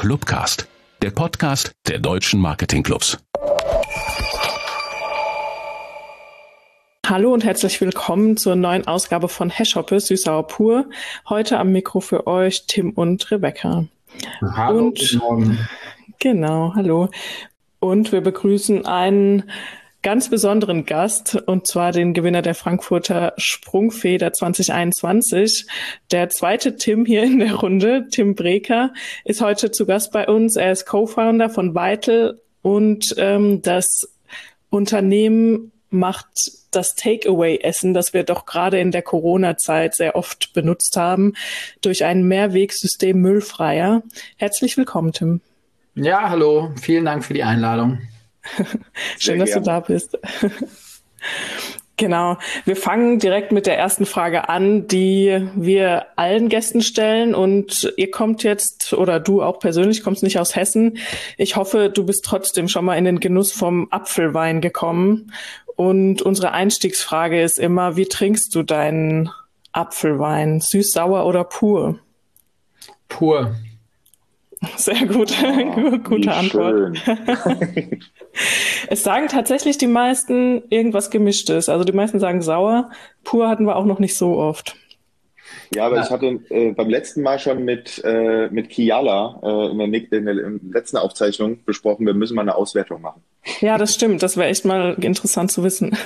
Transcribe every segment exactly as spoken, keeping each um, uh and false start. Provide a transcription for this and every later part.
Clubcast, der Podcast der deutschen Marketingclubs. Hallo und herzlich willkommen zur neuen Ausgabe von Hashhoppe Süß-Sauer Pur. Heute am Mikro für euch Tim und Rebecca. Hallo, und, guten Morgen. Genau, hallo. Und wir begrüßen einen ganz besonderen Gast, und zwar den Gewinner der Frankfurter Sprungfeder zwanzig einundzwanzig. Der zweite Tim hier in der Runde, Tim Breker, ist heute zu Gast bei uns. Er ist Co-Founder von Vital und ähm, das Unternehmen macht das Takeaway-Essen, das wir doch gerade in der Corona-Zeit sehr oft benutzt haben, durch ein Mehrwegsystem müllfreier. Herzlich willkommen, Tim. Ja, hallo. Vielen Dank für die Einladung. Schön, dass du da bist. Genau. Wir fangen direkt mit der ersten Frage an, die wir allen Gästen stellen. Und ihr kommt jetzt, oder du auch persönlich, kommst nicht aus Hessen. Ich hoffe, du bist trotzdem schon mal in den Genuss vom Apfelwein gekommen. Und unsere Einstiegsfrage ist immer, wie trinkst du deinen Apfelwein? Süß, sauer oder pur? Pur. Sehr gut, oh, gute Antwort. Es sagen tatsächlich die meisten irgendwas Gemischtes. Also die meisten sagen sauer. Pur hatten wir auch noch nicht so oft. Ja, aber ja. ich hatte äh, beim letzten Mal schon mit, äh, mit Kiala äh, in, der, in der in der letzten Aufzeichnung besprochen, wir müssen mal eine Auswertung machen. Ja, das stimmt. Das wäre echt mal interessant zu wissen.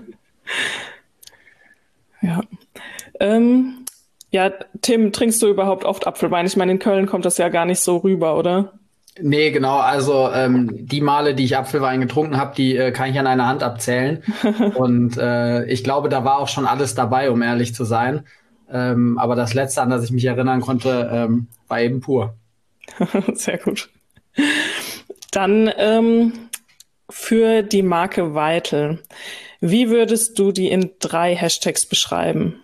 ja. Ähm, ja, Tim, trinkst du überhaupt oft Apfelwein? Ich meine, in Köln kommt das ja gar nicht so rüber, oder? Nee, genau. Also ähm, die Male, die ich Apfelwein getrunken habe, die äh, kann ich an einer Hand abzählen. Und äh, ich glaube, da war auch schon alles dabei, um ehrlich zu sein. Ähm, aber das Letzte, an das ich mich erinnern konnte, ähm, war eben pur. Sehr gut. Dann ähm, für die Marke Vital. Wie würdest du die in drei Hashtags beschreiben?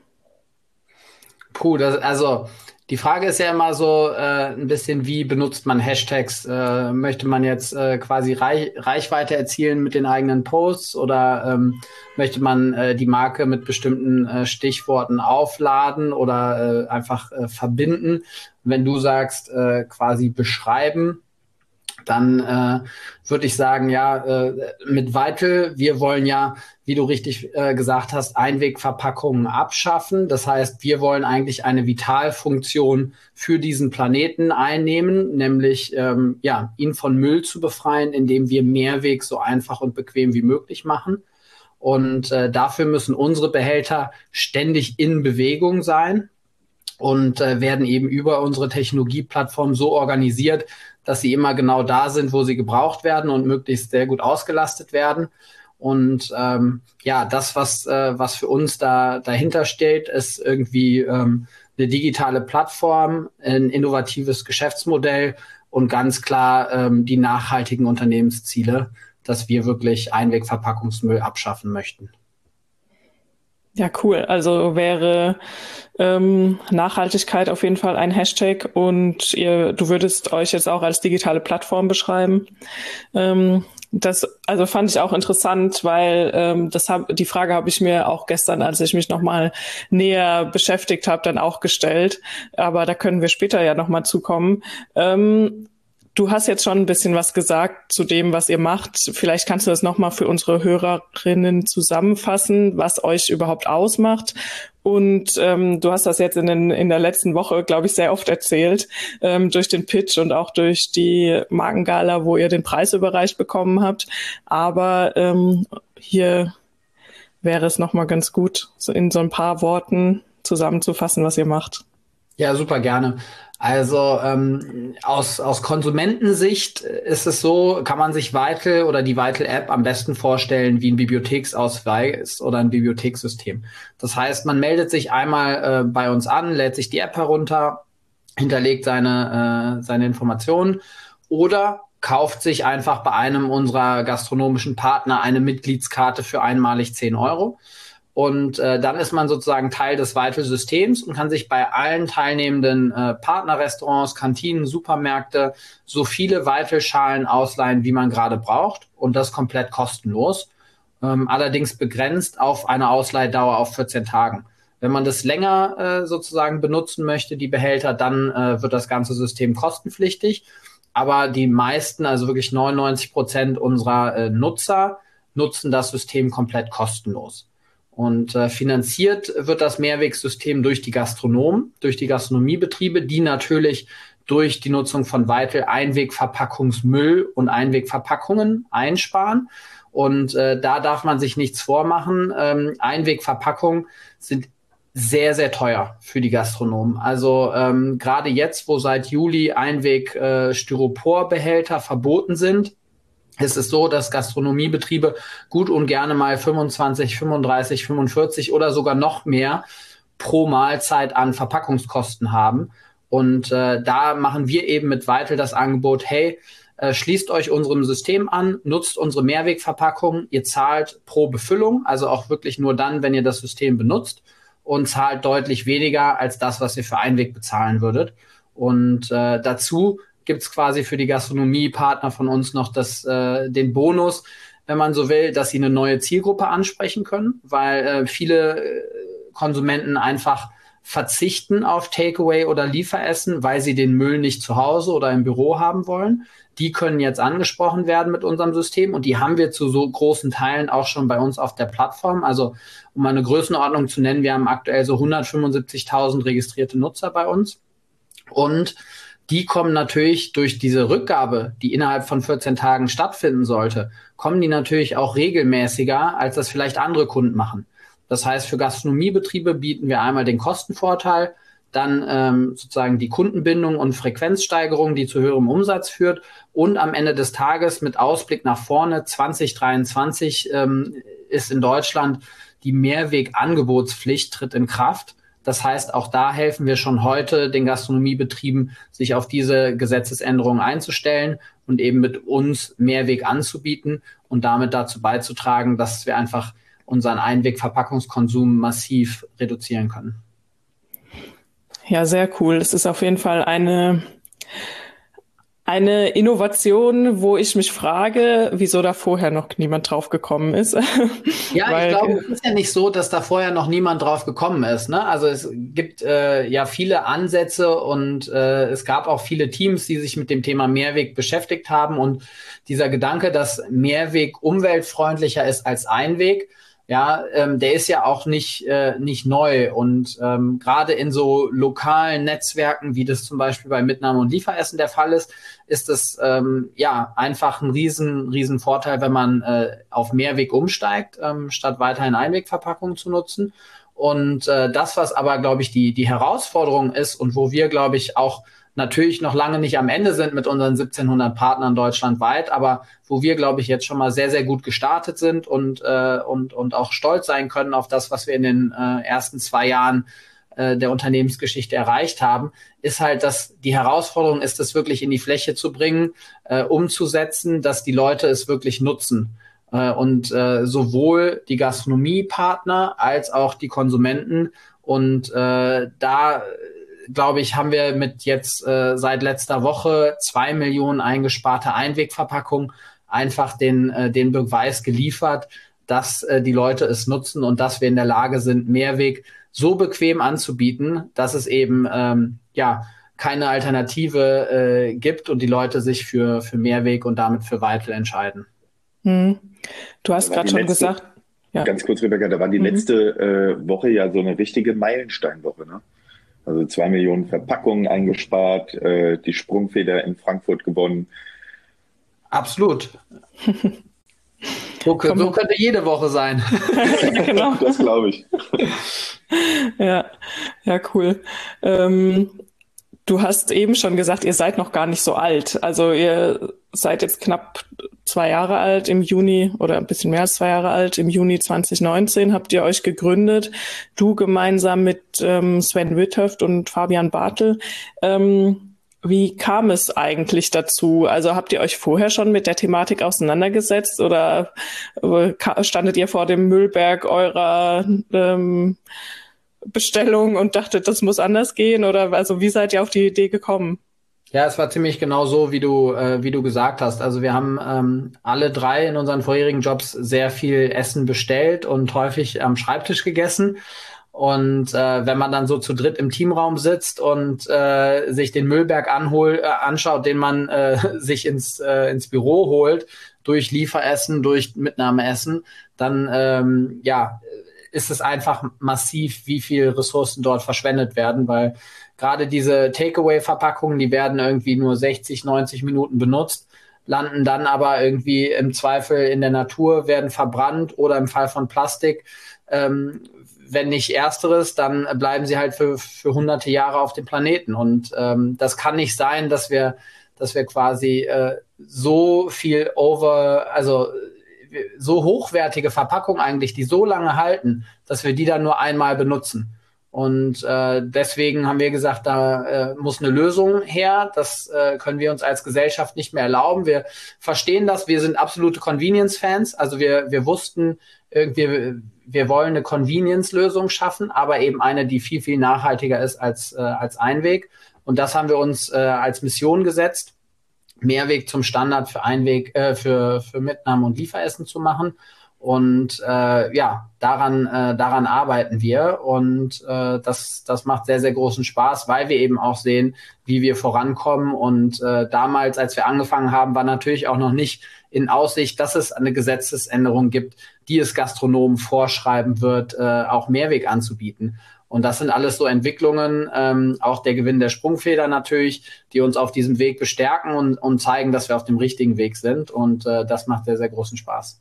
Puh, das, also die Frage ist ja immer so äh, ein bisschen, wie benutzt man Hashtags? Äh, möchte man jetzt äh, quasi Reich, Reichweite erzielen mit den eigenen Posts oder ähm, möchte man äh, die Marke mit bestimmten äh, Stichworten aufladen oder äh, einfach äh, verbinden? Wenn du sagst, äh, quasi beschreiben, dann äh, würde ich sagen, ja, äh, mit Vital, wir wollen ja, wie du richtig äh, gesagt hast, Einwegverpackungen abschaffen. Das heißt, wir wollen eigentlich eine Vitalfunktion für diesen Planeten einnehmen, nämlich ähm, ja, ihn von Müll zu befreien, indem wir Mehrweg so einfach und bequem wie möglich machen. Und äh, dafür müssen unsere Behälter ständig in Bewegung sein und äh, werden eben über unsere Technologieplattform so organisiert, dass sie immer genau da sind, wo sie gebraucht werden und möglichst sehr gut ausgelastet werden. Und ähm, ja, das, was äh, was für uns da dahinter steht, ist irgendwie ähm, eine digitale Plattform, ein innovatives Geschäftsmodell und ganz klar ähm, die nachhaltigen Unternehmensziele, dass wir wirklich Einwegverpackungsmüll abschaffen möchten. Ja, cool. Also wäre ähm, Nachhaltigkeit auf jeden Fall ein Hashtag und ihr, du würdest euch jetzt auch als digitale Plattform beschreiben. Ähm, das, also fand ich auch interessant, weil ähm, das hab, die Frage habe ich mir auch gestern, als ich mich nochmal näher beschäftigt habe, dann auch gestellt. Aber da können wir später ja nochmal zukommen. Ähm, Du hast jetzt schon ein bisschen was gesagt zu dem, was ihr macht. Vielleicht kannst du das nochmal für unsere Hörerinnen zusammenfassen, was euch überhaupt ausmacht. Und ähm, du hast das jetzt in, den, in der letzten Woche, glaube ich, sehr oft erzählt, ähm, durch den Pitch und auch durch die Markengala, wo ihr den Preis überreicht bekommen habt. Aber ähm, hier wäre es nochmal ganz gut, so in so ein paar Worten zusammenzufassen, was ihr macht. Ja, super gerne. Also ähm, aus, aus Konsumentensicht ist es so, kann man sich Vital oder die Vital-App am besten vorstellen wie ein Bibliotheksausweis oder ein Bibliothekssystem. Das heißt, man meldet sich einmal äh, bei uns an, lädt sich die App herunter, hinterlegt seine, äh, seine Informationen oder kauft sich einfach bei einem unserer gastronomischen Partner eine Mitgliedskarte für einmalig zehn Euro. Und äh, dann ist man sozusagen Teil des Vital-Systems und kann sich bei allen teilnehmenden äh, Partnerrestaurants, Kantinen, Supermärkte so viele Vital-Schalen ausleihen, wie man gerade braucht. Und das komplett kostenlos. Ähm, allerdings begrenzt auf eine Ausleihdauer auf vierzehn Tagen. Wenn man das länger äh, sozusagen benutzen möchte, die Behälter, dann äh, wird das ganze System kostenpflichtig. aber die meisten, also wirklich neunundneunzig Prozent unserer äh, Nutzer, nutzen das System komplett kostenlos. Und äh, finanziert wird das Mehrwegsystem durch die Gastronomen, durch die Gastronomiebetriebe, die natürlich durch die Nutzung von Vital Einwegverpackungsmüll und Einwegverpackungen einsparen. Und äh, da darf man sich nichts vormachen. Ähm, Einwegverpackungen sind sehr, sehr teuer für die Gastronomen. Also ähm, gerade jetzt, wo seit Juli Einweg-Styroporbehälter äh, verboten sind, ist es so, dass Gastronomiebetriebe gut und gerne mal fünfundzwanzig, fünfunddreißig, fünfundvierzig oder sogar noch mehr pro Mahlzeit an Verpackungskosten haben. Und äh, da machen wir eben mit Vital das Angebot, hey, äh, schließt euch unserem System an, nutzt unsere Mehrwegverpackung, ihr zahlt pro Befüllung, also auch wirklich nur dann, wenn ihr das System benutzt, und zahlt deutlich weniger als das, was ihr für Einweg bezahlen würdet. Und äh, dazu gibt's quasi für die Gastronomiepartner von uns noch das, äh, den Bonus, wenn man so will, dass sie eine neue Zielgruppe ansprechen können, weil äh, viele äh, Konsumenten einfach verzichten auf Takeaway oder Lieferessen, weil sie den Müll nicht zu Hause oder im Büro haben wollen. Die können jetzt angesprochen werden mit unserem System und die haben wir zu so großen Teilen auch schon bei uns auf der Plattform. Also um mal eine Größenordnung zu nennen, wir haben aktuell so hundertfünfundsiebzigtausend registrierte Nutzer bei uns und die kommen natürlich durch diese Rückgabe, die innerhalb von vierzehn Tagen stattfinden sollte, kommen die natürlich auch regelmäßiger, als das vielleicht andere Kunden machen. Das heißt, für Gastronomiebetriebe bieten wir einmal den Kostenvorteil, dann ähm, sozusagen die Kundenbindung und Frequenzsteigerung, die zu höherem Umsatz führt und am Ende des Tages mit Ausblick nach vorne zwanzig dreiundzwanzig ähm, ist in Deutschland die Mehrwegangebotspflicht tritt in Kraft. Das heißt, auch da helfen wir schon heute den Gastronomiebetrieben, sich auf diese Gesetzesänderungen einzustellen und eben mit uns Mehrweg anzubieten und damit dazu beizutragen, dass wir einfach unseren Einwegverpackungskonsum massiv reduzieren können. Ja, sehr cool. Es ist auf jeden Fall eine Eine Innovation, wo ich mich frage, wieso da vorher noch niemand drauf gekommen ist. Ja, Weil, ich glaube, es ist ja nicht so, dass da vorher noch niemand drauf gekommen ist. Ne? Also es gibt äh, ja viele Ansätze und äh, es gab auch viele Teams, die sich mit dem Thema Mehrweg beschäftigt haben. Und dieser Gedanke, dass Mehrweg umweltfreundlicher ist als Einweg, ja, ähm, der ist ja auch nicht äh, nicht neu und ähm, gerade in so lokalen Netzwerken, wie das zum Beispiel bei Mitnahme und Lieferessen der Fall ist, ist es ähm, ja einfach ein riesen riesen Vorteil, wenn man äh, auf Mehrweg umsteigt, ähm, statt weiterhin Einwegverpackungen zu nutzen. Und äh, das, was aber, glaube ich, die die Herausforderung ist und wo wir, glaube ich, auch natürlich noch lange nicht am Ende sind mit unseren siebzehnhundert Partnern deutschlandweit, aber wo wir, glaube ich, jetzt schon mal sehr, sehr gut gestartet sind und äh, und und auch stolz sein können auf das, was wir in den äh, ersten zwei Jahren äh, der Unternehmensgeschichte erreicht haben, ist halt, dass die Herausforderung ist, das wirklich in die Fläche zu bringen, äh, umzusetzen, dass die Leute es wirklich nutzen. Äh, und äh, sowohl die Gastronomiepartner als auch die Konsumenten. Und äh, da glaube ich, haben wir mit jetzt äh, seit letzter Woche zwei Millionen eingesparte Einwegverpackungen einfach den, äh, den Beweis geliefert, dass äh, die Leute es nutzen und dass wir in der Lage sind, Mehrweg so bequem anzubieten, dass es eben ähm, ja keine Alternative äh, gibt und die Leute sich für, für Mehrweg und damit für Vital entscheiden. Hm. Du hast gerade schon letzte, gesagt. Ja. Ganz kurz, Rebecca, da war die mhm. letzte äh, Woche ja so eine richtige Meilensteinwoche, ne? Also zwei Millionen Verpackungen eingespart, äh, die Sprungfeder in Frankfurt gewonnen. Absolut. So, so könnte jede Woche sein. Genau. Das glaube ich. Ja, ja, cool. Ähm, du hast eben schon gesagt, ihr seid noch gar nicht so alt. Also ihr seid jetzt knapp zwei Jahre alt im Juni oder ein bisschen mehr als zwei Jahre alt. Im Juni zwanzig neunzehn habt ihr euch gegründet. Du gemeinsam mit ähm, Sven Withöft und Fabian Bartel. Ähm, wie kam es eigentlich dazu? Also habt ihr euch vorher schon mit der Thematik auseinandergesetzt oder äh, standet ihr vor dem Müllberg eurer ähm, Bestellung und dachtet, das muss anders gehen? Oder also wie seid ihr auf die Idee gekommen? Ja, es war ziemlich genau so, wie du äh, wie du gesagt hast. Also wir haben ähm, alle drei in unseren vorherigen Jobs sehr viel Essen bestellt und häufig am Schreibtisch gegessen. Und äh, wenn man dann so zu dritt im Teamraum sitzt und äh, sich den Müllberg anhol, äh, anschaut, den man äh, sich ins, äh, ins Büro holt, durch Lieferessen, durch Mitnahmeessen, dann ähm, ja, ist es einfach massiv, wie viel Ressourcen dort verschwendet werden, weil gerade diese Takeaway-Verpackungen, die werden irgendwie nur sechzig, neunzig Minuten benutzt, landen dann aber irgendwie im Zweifel in der Natur, werden verbrannt oder im Fall von Plastik, ähm, wenn nicht Ersteres, dann bleiben sie halt für, für hunderte Jahre auf dem Planeten. Und ähm, das kann nicht sein, dass wir, dass wir quasi äh, so viel over, also so hochwertige Verpackungen eigentlich, die so lange halten, dass wir die dann nur einmal benutzen. Und äh, deswegen haben wir gesagt, da äh, muss eine Lösung her. Das äh, können wir uns als Gesellschaft nicht mehr erlauben. Wir verstehen das. Wir sind absolute Convenience-Fans. Also wir, wir wussten irgendwie, wir wollen eine Convenience-Lösung schaffen, aber eben eine, die viel, viel nachhaltiger ist als, äh, als Einweg. Und das haben wir uns äh, als Mission gesetzt, Mehrweg zum Standard für Einweg, äh, für, für Mitnahme und Lieferessen zu machen. Und äh, ja, daran, äh, daran arbeiten wir. Und äh, das, das macht sehr, sehr großen Spaß, weil wir eben auch sehen, wie wir vorankommen. Und äh, damals, als wir angefangen haben, war natürlich auch noch nicht in Aussicht, dass es eine Gesetzesänderung gibt, die es Gastronomen vorschreiben wird, äh, auch Mehrweg anzubieten. Und das sind alles so Entwicklungen, ähm, auch der Gewinn der Sprungfeder natürlich, die uns auf diesem Weg bestärken und, und zeigen, dass wir auf dem richtigen Weg sind. Und äh, das macht sehr, sehr großen Spaß.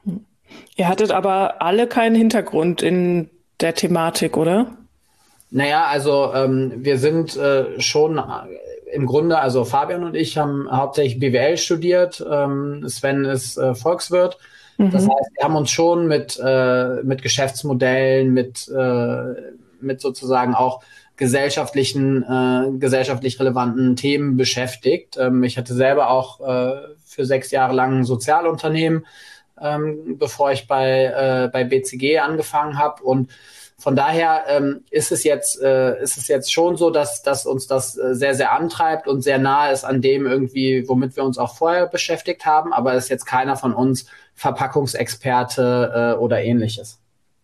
Ihr hattet aber alle keinen Hintergrund in der Thematik, oder? Naja, also ähm, wir sind äh, schon im Grunde, also Fabian und ich haben hauptsächlich B W L studiert, ähm, Sven ist äh, Volkswirt. Mhm. Das heißt, wir haben uns schon mit, äh, mit Geschäftsmodellen, mit, äh, mit sozusagen auch gesellschaftlichen, äh, gesellschaftlich relevanten Themen beschäftigt. Ähm, ich hatte selber auch äh, für sechs Jahre lang ein Sozialunternehmen, ähm, bevor ich bei, äh, bei B C G angefangen habe. Und von daher ähm, ist es jetzt, äh, ist es jetzt schon so, dass, dass uns das äh, sehr, sehr antreibt und sehr nahe ist an dem irgendwie, womit wir uns auch vorher beschäftigt haben. Aber es ist jetzt keiner von uns Verpackungsexperte äh, oder ähnliches.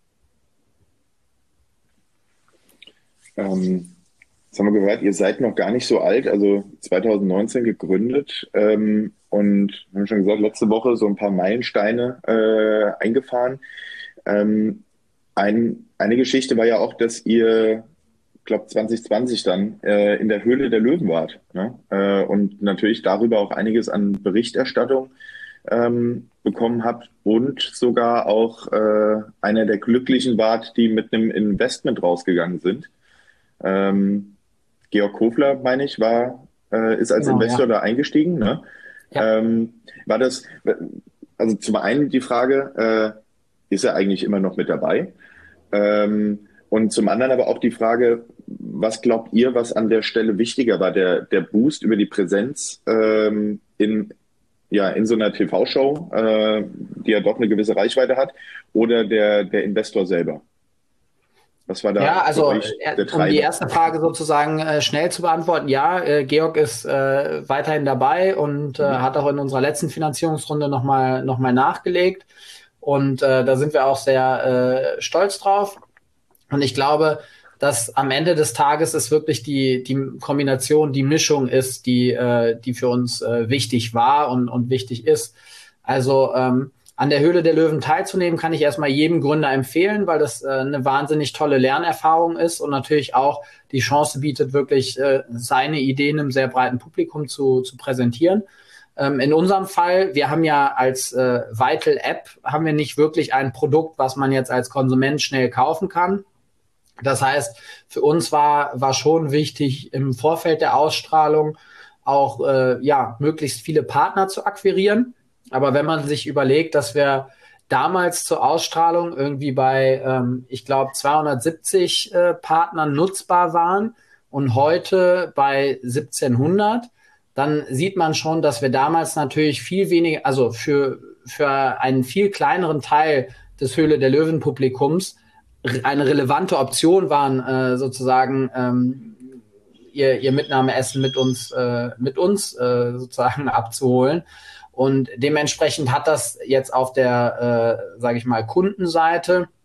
Ähm, jetzt haben wir gehört, ihr seid noch gar nicht so alt, also zwanzig neunzehn gegründet ähm, und wir haben schon gesagt, letzte Woche so ein paar Meilensteine äh, eingefahren. Ähm, ein, eine Geschichte war ja auch, dass ihr, ich glaube zwanzig zwanzig dann, äh, in der Höhle der Löwen wart, ne? äh, und natürlich darüber auch einiges an Berichterstattung ähm, bekommen habt und sogar auch äh, einer der Glücklichen wart, die mit einem Investment rausgegangen sind. Ähm, Georg Kofler, meine ich, war, äh, ist als genau, Investor ja. da eingestiegen. Ne? Ja. Ähm, war das, also zum einen die Frage, äh, ist er eigentlich immer noch mit dabei? Ähm, und zum anderen aber auch die Frage, was glaubt ihr, was an der Stelle wichtiger war? Der, der Boost über die Präsenz ähm, in, ja, in so einer T V-Show, äh, die ja doch eine gewisse Reichweite hat, oder der, der Investor selber? Was war da? Ja, also um die erste Frage sozusagen äh, schnell zu beantworten, ja, äh, Georg ist äh, weiterhin dabei und äh, mhm. hat auch in unserer letzten Finanzierungsrunde nochmal noch mal nachgelegt und äh, da sind wir auch sehr äh, stolz drauf und ich glaube, dass am Ende des Tages es wirklich die, die Kombination, die Mischung ist, die, äh, die für uns äh, wichtig war und, und wichtig ist. Also ähm, an der Höhle der Löwen teilzunehmen, kann ich erstmal jedem Gründer empfehlen, weil das äh, eine wahnsinnig tolle Lernerfahrung ist und natürlich auch die Chance bietet, wirklich äh, seine Ideen einem sehr breiten Publikum zu, zu präsentieren. Ähm, in unserem Fall, wir haben ja als äh, Vital App, haben wir nicht wirklich ein Produkt, was man jetzt als Konsument schnell kaufen kann. Das heißt, für uns war, war schon wichtig, im Vorfeld der Ausstrahlung auch äh, ja, möglichst viele Partner zu akquirieren. Aber wenn man sich überlegt, dass wir damals zur Ausstrahlung irgendwie bei, ähm, ich glaube, zweihundertsiebzig äh, Partnern nutzbar waren und heute bei siebzehnhundert, dann sieht man schon, dass wir damals natürlich viel weniger, also für, für einen viel kleineren Teil des Höhle der Löwen Publikums eine relevante Option waren, äh, sozusagen ähm, ihr, ihr Mitnahmeessen mit uns, äh, mit uns äh, sozusagen abzuholen. Und dementsprechend hat das jetzt auf der, äh, sage ich mal, Kundenseite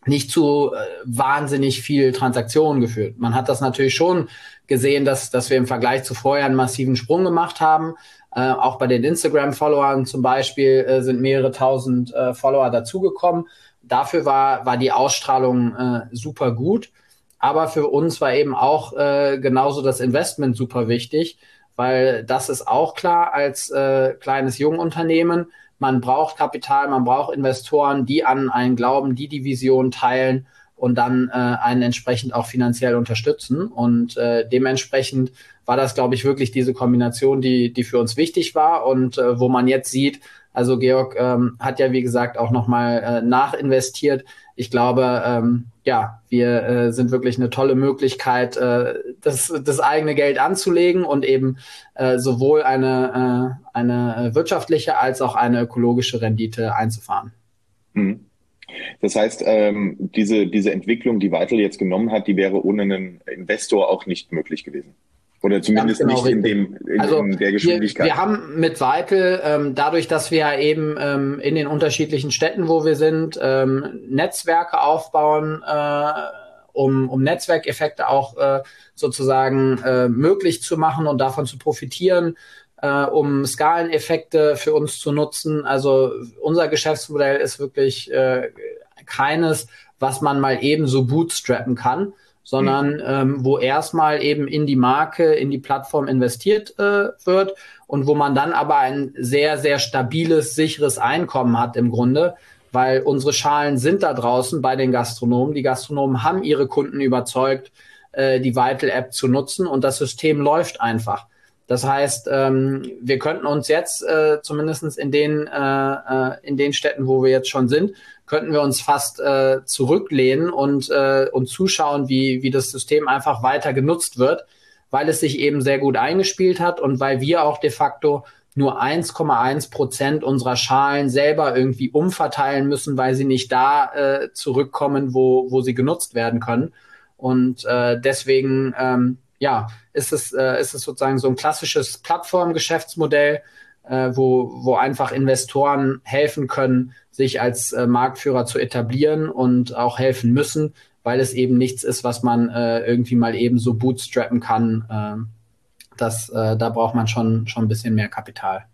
nicht zu äh, wahnsinnig viel Transaktionen geführt. Man hat das natürlich schon gesehen, dass, dass wir im Vergleich zu vorher einen massiven Sprung gemacht haben. Äh, auch bei den Instagram-Followern zum Beispiel äh, sind mehrere tausend äh, Follower dazugekommen. Dafür war, war die Ausstrahlung äh, super gut. Aber für uns war eben auch äh, genauso das Investment super wichtig, weil das ist auch klar als äh, kleines Jungunternehmen. Man braucht Kapital, man braucht Investoren, die an einen glauben, die die Vision teilen und dann äh, einen entsprechend auch finanziell unterstützen. Und äh, dementsprechend war das, glaube ich, wirklich diese Kombination, die die für uns wichtig war und äh, wo man jetzt sieht, also Georg ähm, hat ja, wie gesagt, auch nochmal äh, nachinvestiert. Ich glaube, ähm, ja, wir äh, sind wirklich eine tolle Möglichkeit, äh, das, das eigene Geld anzulegen und eben äh, sowohl eine, äh, eine wirtschaftliche als auch eine ökologische Rendite einzufahren. Mhm. Das heißt, ähm, diese, diese Entwicklung, die Vital jetzt genommen hat, die wäre ohne einen Investor auch nicht möglich gewesen. Oder zumindest genau nicht in, dem, in, also in der Geschwindigkeit. Wir, wir haben mit Vital, ähm, dadurch, dass wir ja eben ähm, in den unterschiedlichen Städten, wo wir sind, ähm, Netzwerke aufbauen, äh, um, um Netzwerkeffekte auch äh, sozusagen äh, möglich zu machen und davon zu profitieren, äh, um Skaleneffekte für uns zu nutzen. Also unser Geschäftsmodell ist wirklich äh, keines, was man mal eben so bootstrappen kann, sondern ähm, wo erstmal eben in die Marke, in die Plattform investiert äh, wird und wo man dann aber ein sehr, sehr stabiles, sicheres Einkommen hat im Grunde, weil unsere Schalen sind da draußen bei den Gastronomen. Die Gastronomen haben ihre Kunden überzeugt, äh, die Vital-App zu nutzen und das System läuft einfach. Das heißt, ähm, wir könnten uns jetzt äh, zumindest in den, äh, in den Städten, wo wir jetzt schon sind, könnten wir uns fast äh, zurücklehnen und, äh, und zuschauen, wie, wie das System einfach weiter genutzt wird, weil es sich eben sehr gut eingespielt hat und weil wir auch de facto nur eins Komma eins Prozent unserer Schalen selber irgendwie umverteilen müssen, weil sie nicht da äh, zurückkommen, wo, wo sie genutzt werden können. Und äh, deswegen ähm, ja, ist es, äh, ist es sozusagen so ein klassisches Plattformgeschäftsmodell, äh, wo, wo einfach Investoren helfen können, sich als äh, Marktführer zu etablieren und auch helfen müssen, weil es eben nichts ist, was man äh, irgendwie mal eben so bootstrappen kann. Äh, das, äh, da braucht man schon, schon ein bisschen mehr Kapital.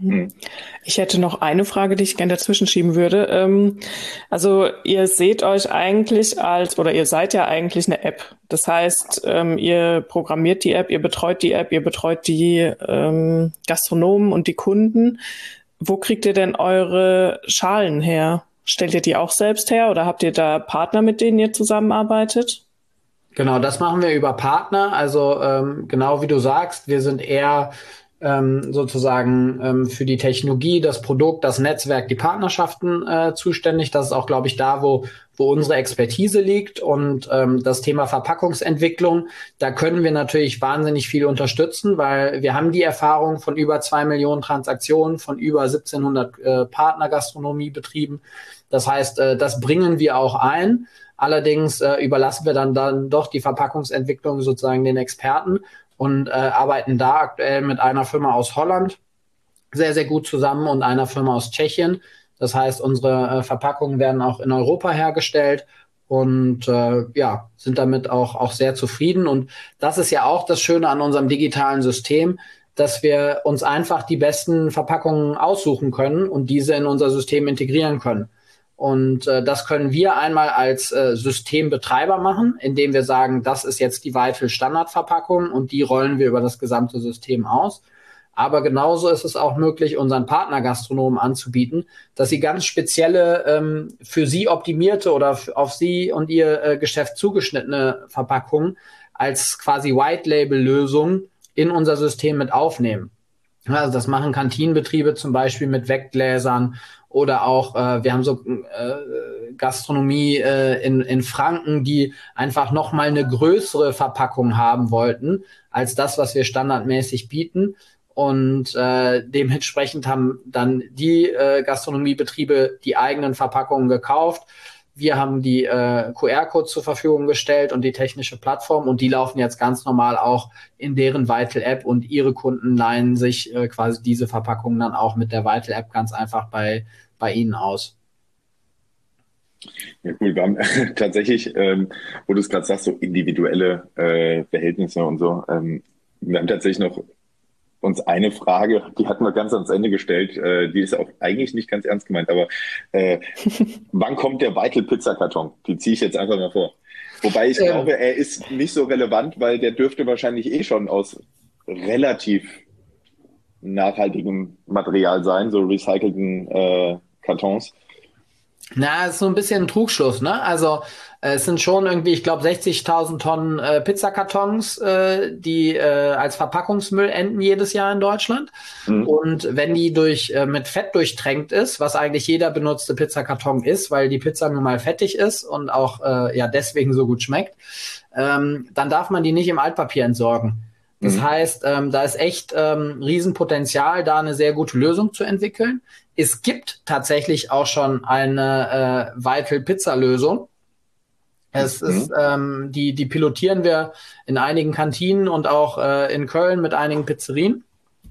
Ich hätte noch eine Frage, die ich gerne dazwischen schieben würde. Ähm, also ihr seht euch eigentlich als, oder ihr seid ja eigentlich eine App. Das heißt, ähm, ihr programmiert die App, ihr betreut die App, ihr betreut die ähm, Gastronomen und die Kunden. Wo kriegt ihr denn eure Schalen her? Stellt ihr die auch selbst her oder habt ihr da Partner, mit denen ihr zusammenarbeitet? Genau, das machen wir über Partner. Also ähm, genau wie du sagst, wir sind eher ähm, sozusagen ähm, für die Technologie, das Produkt, das Netzwerk, die Partnerschaften äh, zuständig. Das ist auch, glaube ich, da, wo wo unsere Expertise liegt. Und ähm, das Thema Verpackungsentwicklung, da können wir natürlich wahnsinnig viel unterstützen, weil wir haben die Erfahrung von über zwei Millionen Transaktionen, von über siebzehnhundert äh, Partnergastronomiebetrieben. Das heißt, äh, das bringen wir auch ein. Allerdings äh, überlassen wir dann, dann doch die Verpackungsentwicklung sozusagen den Experten und äh, arbeiten da aktuell mit einer Firma aus Holland sehr, sehr gut zusammen und einer Firma aus Tschechien. Das heißt, unsere äh, Verpackungen werden auch in Europa hergestellt und äh, ja, sind damit auch, auch sehr zufrieden. Und das ist ja auch das Schöne an unserem digitalen System, dass wir uns einfach die besten Verpackungen aussuchen können und diese in unser System integrieren können. Und äh, das können wir einmal als äh, Systembetreiber machen, indem wir sagen, das ist jetzt die Vital Standardverpackung und die rollen wir über das gesamte System aus. Aber genauso ist es auch möglich, unseren Partnergastronomen anzubieten, dass sie ganz spezielle, ähm, für sie optimierte oder f- auf sie und ihr äh, Geschäft zugeschnittene Verpackungen als quasi White-Label-Lösung in unser System mit aufnehmen. Also das machen Kantinenbetriebe zum Beispiel mit Weggläsern oder auch, äh, wir haben so äh, Gastronomie äh, in, in Franken, die einfach nochmal eine größere Verpackung haben wollten als das, was wir standardmäßig bieten. Und äh, dementsprechend haben dann die äh, Gastronomiebetriebe die eigenen Verpackungen gekauft. Wir haben die äh, Q R-Codes zur Verfügung gestellt und die technische Plattform und die laufen jetzt ganz normal auch in deren Vital-App und ihre Kunden leihen sich äh, quasi diese Verpackungen dann auch mit der Vital-App ganz einfach bei, bei ihnen aus. Ja, cool. Wir haben tatsächlich, ähm, wo du es gerade sagst, so individuelle äh, Verhältnisse und so. Ähm, wir haben tatsächlich noch uns eine Frage, die hatten wir ganz ans Ende gestellt, äh, die ist auch eigentlich nicht ganz ernst gemeint, aber äh, wann kommt der Vital Pizzakarton? Die ziehe ich jetzt einfach mal vor. Wobei ich Ähm. glaube, er ist nicht so relevant, weil der dürfte wahrscheinlich eh schon aus relativ nachhaltigem Material sein, so recycelten äh, Kartons. Na, ist so ein bisschen ein Trugschluss, ne? Also äh, es sind schon irgendwie, ich glaube, sechzigtausend Tonnen äh, Pizzakartons, äh, die äh, als Verpackungsmüll enden jedes Jahr in Deutschland. Mhm. Und wenn die durch äh, mit Fett durchtränkt ist, was eigentlich jeder benutzte Pizzakarton ist, weil die Pizza nun mal fettig ist und auch äh, ja deswegen so gut schmeckt, ähm, dann darf man die nicht im Altpapier entsorgen. Das mhm. heißt, ähm, da ist echt ähm, Riesenpotenzial, da eine sehr gute Lösung zu entwickeln. Es gibt tatsächlich auch schon eine äh, Vital Pizza Lösung. Es mhm. ist, ähm, die, die pilotieren wir in einigen Kantinen und auch äh, in Köln mit einigen Pizzerien.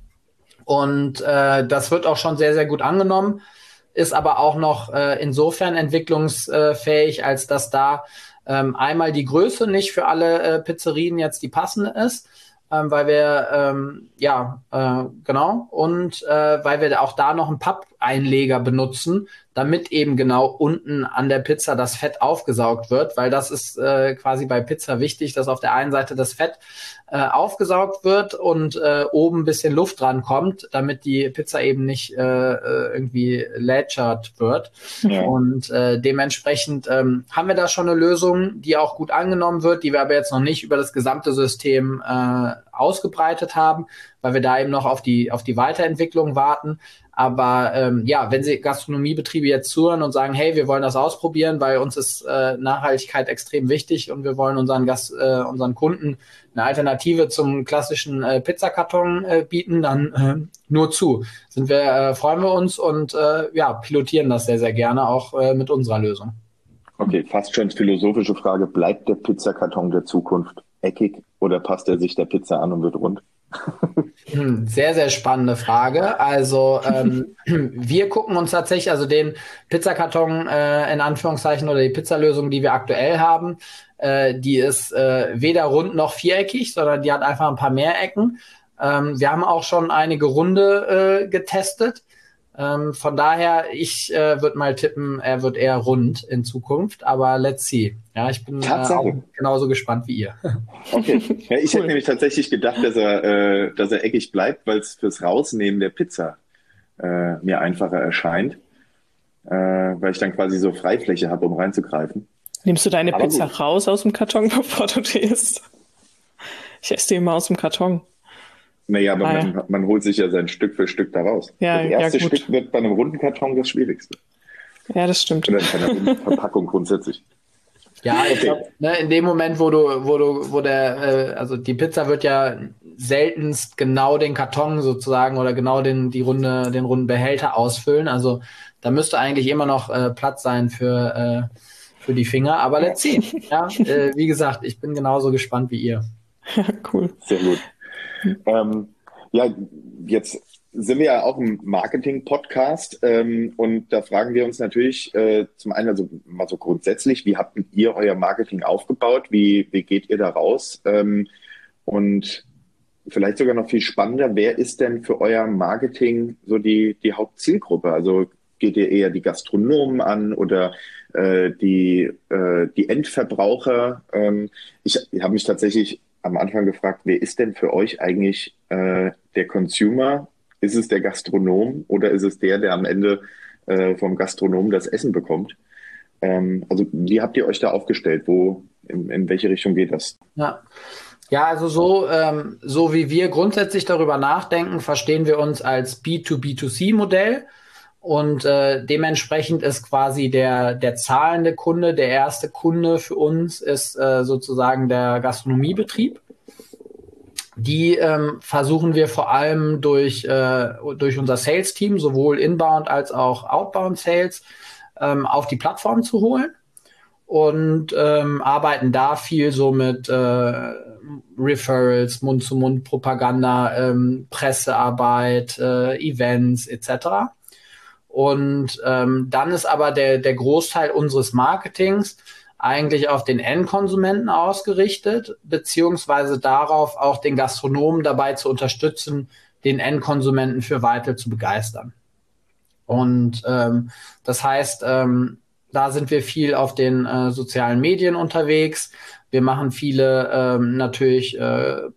Und äh, das wird auch schon sehr, sehr gut angenommen, ist aber auch noch äh, insofern entwicklungsfähig, als dass da ähm, einmal die Größe nicht für alle äh, Pizzerien jetzt die passende ist. Ähm, weil wir, ähm, ja, äh, genau, und äh, weil wir auch da noch einen Pappeinleger benutzen, damit eben genau unten an der Pizza das Fett aufgesaugt wird, weil das ist äh, quasi bei Pizza wichtig, dass auf der einen Seite das Fett äh, aufgesaugt wird und äh, oben ein bisschen Luft dran kommt, damit die Pizza eben nicht äh, irgendwie lätschert wird. Ja. Und äh, dementsprechend ähm, haben wir da schon eine Lösung, die auch gut angenommen wird, die wir aber jetzt noch nicht über das gesamte System äh, ausgebreitet haben, weil wir da eben noch auf die auf die Weiterentwicklung warten. Aber ähm, ja, wenn Sie Gastronomiebetriebe jetzt zuhören und sagen, hey, wir wollen das ausprobieren, weil uns ist äh, Nachhaltigkeit extrem wichtig und wir wollen unseren Gast, äh, unseren Kunden eine Alternative zum klassischen äh, Pizzakarton äh, bieten, dann äh, nur zu. Sind wir, äh, freuen wir uns und äh, ja, pilotieren das sehr, sehr gerne auch äh, mit unserer Lösung. Okay, fast schon philosophische Frage. Bleibt der Pizzakarton der Zukunft eckig oder passt er sich der Pizza an und wird rund? Sehr, sehr spannende Frage. Also ähm, wir gucken uns tatsächlich, also den Pizzakarton äh, in Anführungszeichen oder die Pizzalösung, die wir aktuell haben, äh, die ist äh, weder rund noch viereckig, sondern die hat einfach ein paar mehr Ecken. Ähm, wir haben auch schon einige runde äh, getestet. Ähm, von daher, ich äh, würde mal tippen, er wird eher rund in Zukunft, aber let's see. Ja, ich bin äh, auch genauso gespannt wie ihr. Okay, ja, ich cool. hätte nämlich tatsächlich gedacht, dass er, äh, dass er eckig bleibt, weil es fürs Rausnehmen der Pizza äh, mir einfacher erscheint, äh, weil ich dann quasi so Freifläche habe, um reinzugreifen. Nimmst du deine aber Pizza gut. raus aus dem Karton, bevor du die isst? Ich esse die immer aus dem Karton. Naja, aber ah, man, ja. man holt sich ja sein Stück für Stück da raus. Ja, das erste ja, gut. Stück wird bei einem runden Karton das Schwierigste. Ja, das stimmt. Oder bei einer runden Verpackung grundsätzlich. Ja, ich glaube, ne, in dem Moment, wo du, wo du, wo der, äh, also die Pizza wird ja seltenst genau den Karton sozusagen oder genau den, die runde, den runden Behälter ausfüllen. Also da müsste eigentlich immer noch äh, Platz sein für, äh, für die Finger. Aber let's see. Ja, äh, wie gesagt, ich bin genauso gespannt wie ihr. Ja, cool. Sehr gut. Ähm, ja, jetzt sind wir ja auch im Marketing-Podcast ähm, und da fragen wir uns natürlich äh, zum einen also mal so grundsätzlich, wie habt ihr euer Marketing aufgebaut? Wie, wie geht ihr da raus? Ähm, und vielleicht sogar noch viel spannender, wer ist denn für euer Marketing so die, die Hauptzielgruppe? Also geht ihr eher die Gastronomen an oder äh, die, äh, die Endverbraucher? Ähm, ich ich habe mich tatsächlich am Anfang gefragt, wer ist denn für euch eigentlich äh, der Consumer? Ist es der Gastronom oder ist es der, der am Ende äh, vom Gastronom das Essen bekommt? Ähm, also wie habt ihr euch da aufgestellt? Wo, in, in welche Richtung geht das? Ja, ja also so, ähm, so wie wir grundsätzlich darüber nachdenken, verstehen wir uns als B zwei B zwei C Modell. Und äh, dementsprechend ist quasi der, der zahlende Kunde, der erste Kunde für uns ist äh, sozusagen der Gastronomiebetrieb. Die ähm, versuchen wir vor allem durch, äh, durch unser Sales-Team, sowohl Inbound als auch Outbound Sales, ähm, auf die Plattform zu holen und ähm, arbeiten da viel so mit äh, Referrals, Mund-zu-Mund-Propaganda, ähm, Pressearbeit, äh, Events et cetera. Und ähm, dann ist aber der, der Großteil unseres Marketings eigentlich auf den Endkonsumenten ausgerichtet, beziehungsweise darauf auch den Gastronomen dabei zu unterstützen, den Endkonsumenten für Vital zu begeistern. Und ähm, das heißt, ähm, da sind wir viel auf den äh, sozialen Medien unterwegs. Wir machen viele ähm, natürlich äh,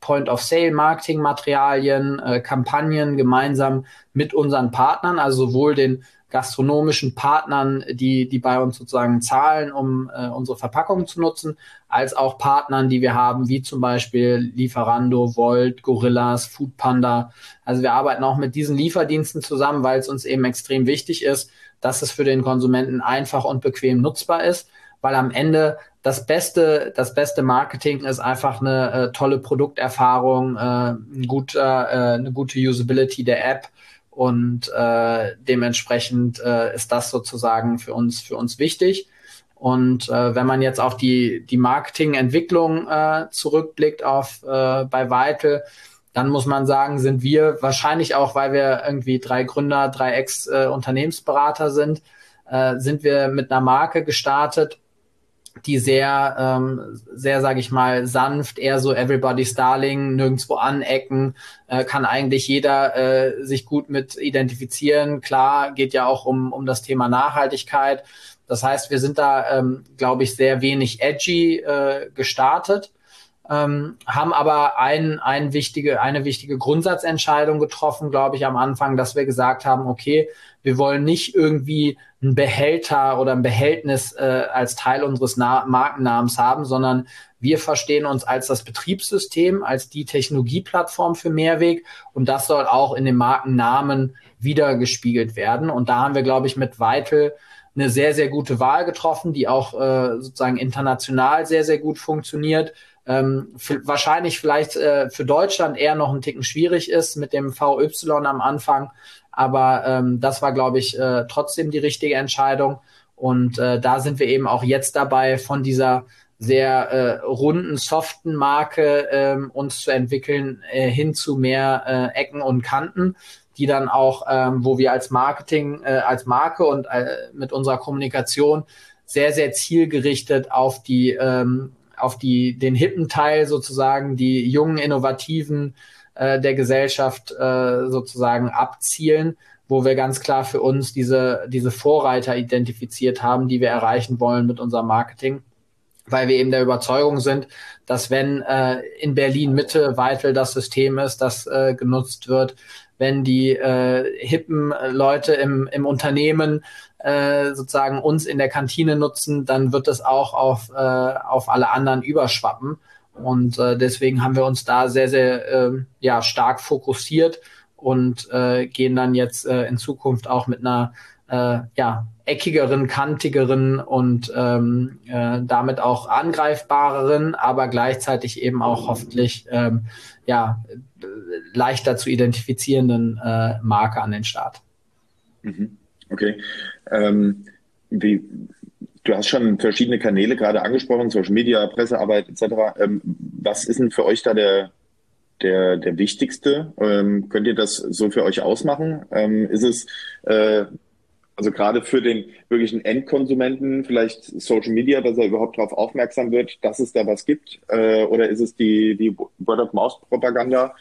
Point-of-Sale-Marketing-Materialien, äh, Kampagnen gemeinsam mit unseren Partnern, also sowohl den gastronomischen Partnern, die die bei uns sozusagen zahlen, um äh, unsere Verpackungen zu nutzen, als auch Partnern, die wir haben, wie zum Beispiel Lieferando, Volt, Gorillas, Foodpanda. Also wir arbeiten auch mit diesen Lieferdiensten zusammen, weil es uns eben extrem wichtig ist, dass es für den Konsumenten einfach und bequem nutzbar ist, weil am Ende das beste, das beste Marketing ist einfach eine äh, tolle Produkterfahrung, äh, ein guter, äh, eine gute Usability der App. Und äh, dementsprechend äh, ist das sozusagen für uns für uns wichtig. Und äh, wenn man jetzt auf die die Marketingentwicklung äh, zurückblickt auf äh, bei Vital, dann muss man sagen, sind wir wahrscheinlich auch, weil wir irgendwie drei Gründer, drei Ex-Unternehmensberater äh, sind, äh, sind wir mit einer Marke gestartet, die sehr, ähm, sehr, sage ich mal, sanft, eher so Everybody's Darling, nirgendwo anecken, äh, kann eigentlich jeder äh, sich gut mit identifizieren. Klar, geht ja auch um um das Thema Nachhaltigkeit. Das heißt, wir sind da, ähm, glaube ich, sehr wenig edgy äh, gestartet, ähm, haben aber ein, ein wichtige, eine wichtige Grundsatzentscheidung getroffen, glaube ich, am Anfang, dass wir gesagt haben, okay, wir wollen nicht irgendwie einen Behälter oder ein Behältnis äh, als Teil unseres Na- Markennamens haben, sondern wir verstehen uns als das Betriebssystem, als die Technologieplattform für Mehrweg und das soll auch in dem Markennamen wiedergespiegelt werden. Und da haben wir, glaube ich, mit Vital eine sehr, sehr gute Wahl getroffen, die auch äh, sozusagen international sehr, sehr gut funktioniert. Ähm, f- wahrscheinlich vielleicht äh, für Deutschland eher noch ein Ticken schwierig ist mit dem V Y am Anfang. Aber ähm, das war, glaube ich, äh, trotzdem die richtige Entscheidung. Und äh, da sind wir eben auch jetzt dabei, von dieser sehr äh, runden, soften Marke ähm, uns zu entwickeln äh, hin zu mehr äh, Ecken und Kanten, die dann auch, ähm, wo wir als Marketing, äh, als Marke und äh, mit unserer Kommunikation sehr, sehr zielgerichtet auf die, ähm, auf die, den hippen Teil sozusagen, die jungen, innovativen äh, der Gesellschaft äh, sozusagen abzielen, wo wir ganz klar für uns diese, diese Vorreiter identifiziert haben, die wir erreichen wollen mit unserem Marketing, weil wir eben der Überzeugung sind, dass wenn äh, in Berlin Mitte Vital das System ist, das äh, genutzt wird, wenn die äh, hippen Leute im, im Unternehmen äh, sozusagen uns in der Kantine nutzen, dann wird es auch auf, äh, auf alle anderen überschwappen. Und äh, deswegen haben wir uns da sehr, sehr äh, ja, stark fokussiert und äh, gehen dann jetzt äh, in Zukunft auch mit einer äh, ja, eckigeren, kantigeren und ähm, äh, damit auch angreifbareren, aber gleichzeitig eben auch hoffentlich ähm, ja, leichter zu identifizierenden äh, Marke an den Start. Mhm. Okay. Ähm, wie, du hast schon verschiedene Kanäle gerade angesprochen, Social Media, Pressearbeit et cetera. Ähm, was ist denn für euch da der, der, der wichtigste? Ähm, könnt ihr das so für euch ausmachen? Ähm, ist es äh, also gerade für den wirklichen Endkonsumenten vielleicht Social Media, dass er überhaupt darauf aufmerksam wird, dass es da was gibt? Äh, oder ist es die, die Word-of-Mouth-Propaganda?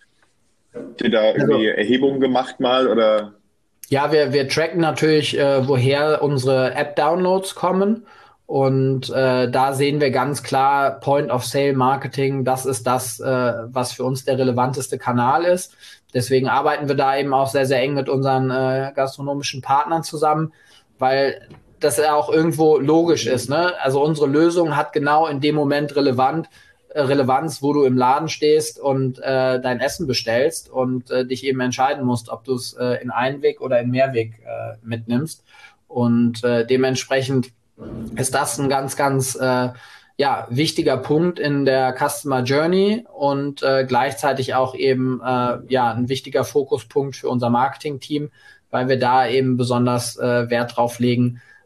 Habt ihr da irgendwie also, Erhebungen gemacht mal oder? Ja, wir, wir tracken natürlich, äh, woher unsere App-Downloads kommen. Und äh, da sehen wir ganz klar Point-of-Sale-Marketing. Das ist das, äh, was für uns der relevanteste Kanal ist. Deswegen arbeiten wir da eben auch sehr, sehr eng mit unseren äh, gastronomischen Partnern zusammen, weil das ja auch irgendwo logisch ist, ne? Also unsere Lösung hat genau in dem Moment relevant, äh, Relevanz, wo du im Laden stehst und äh, dein Essen bestellst und äh, dich eben entscheiden musst, ob du es äh, in Einweg oder in Mehrweg äh, mitnimmst. Und äh, dementsprechend ist das ein ganz, ganz äh, ja, wichtiger Punkt in der Customer Journey und äh, gleichzeitig auch eben äh, ja, ein wichtiger Fokuspunkt für unser Marketing-Team, weil wir da eben besonders äh, Wert drauf legen,